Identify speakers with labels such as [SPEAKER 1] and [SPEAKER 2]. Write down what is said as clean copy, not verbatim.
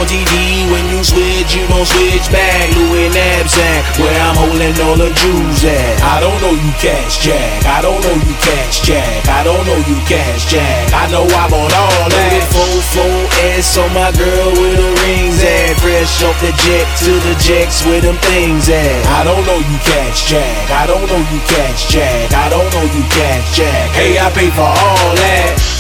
[SPEAKER 1] ODD, when you switch, you gon' switch back. Louis knapsack, where I'm holding all the jewels at. I don't know you cash jack, I don't know you cash jack, I don't know you cash jack. I know I bought all that. 4-4-S on my girl with the rings at. Fresh off the jet to the jacks where them things at. I don't know you cash jack, I don't know you cash jack, I don't know you cash jack. Hey, I pay for all that.